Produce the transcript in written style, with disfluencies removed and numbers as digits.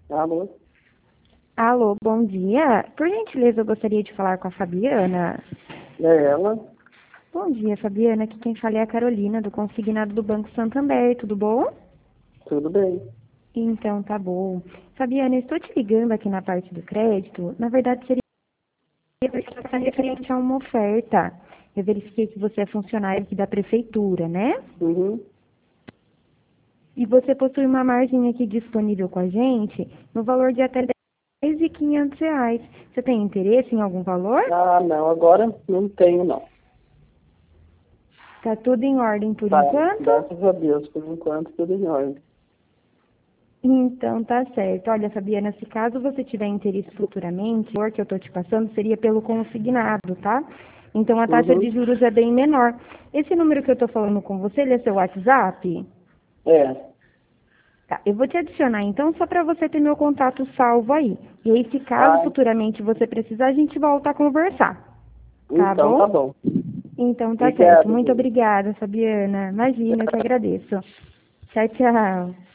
Alô? Alô, bom dia. Por gentileza, eu gostaria de falar com a Fabiana. É ela? Bom dia, Fabiana. Aqui quem fala é a Carolina, do consignado do Banco Santander. Tudo bom? Tudo bem. Então, tá bom. Fabiana, eu estou te ligando aqui na parte do crédito. Na verdade, seria para referente a uma oferta. Eu verifiquei que você é funcionário aqui da prefeitura, né? Uhum. E você possui uma margem aqui disponível com a gente no valor de até R$ 10.500. Você tem interesse em algum valor? Ah, não, agora não tenho, não. Tá tudo em ordem por Tá, enquanto? graças a Deus, por enquanto tudo em ordem. Então tá certo. Olha, Fabiana, se caso você tiver interesse futuramente, o valor que eu tô te passando seria pelo consignado, tá? Então a taxa de Uhum. juros é bem menor. Esse número que eu tô falando com você, ele é seu WhatsApp? É. Tá, eu vou te adicionar então só para você ter meu contato salvo aí. E aí, se caso Ah, futuramente você precisar, a gente volta a conversar. Tá então tá bom? bom. Então tá certo. Obrigado, Muito gente. obrigada, Fabiana. Imagina, eu que agradeço. Tchau, tchau.